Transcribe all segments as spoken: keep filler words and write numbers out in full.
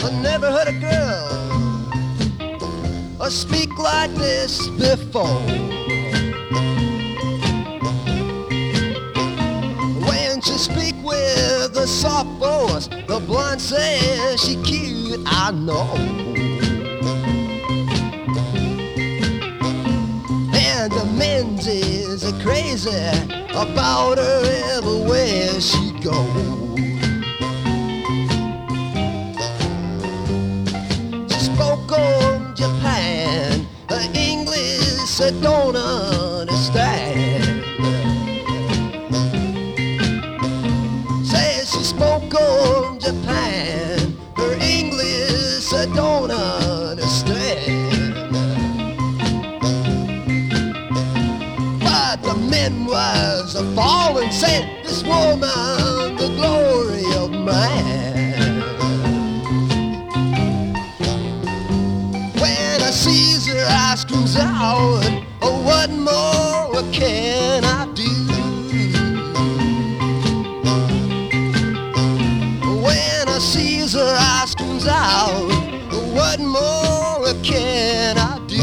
I never heard a girl uh, speak like this before. When she speak with a soft voice, the blonde says she cute, I know. And the men's is crazy about her everywhere she goes. She spoke on Japan, her English I don't understand. Says she spoke on Japan, her English I don't understand. The men was a falling, said this woman the glory of man. When I sees her, I screams out, oh, what more can I do? When I sees her, I screams out, oh, what more can I do?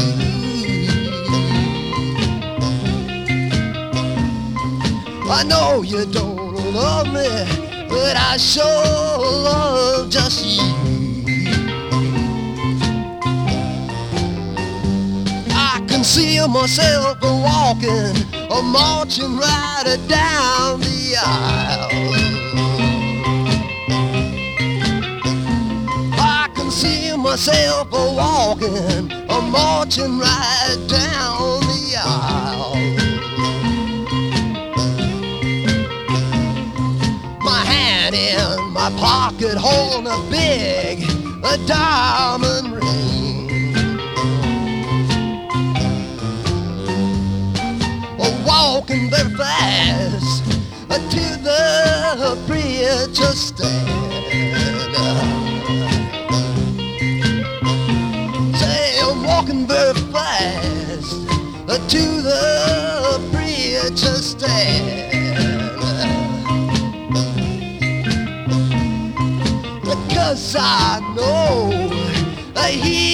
I know you don't love me, but I sure love just you. I can see myself walking or marching right down the aisle. I can see myself walking or marching right down the aisle. In my pocket holding a big a diamond ring, walking very fast to the preacher's stand. Say I'm walking very fast to the preacher's stand. Cause I know he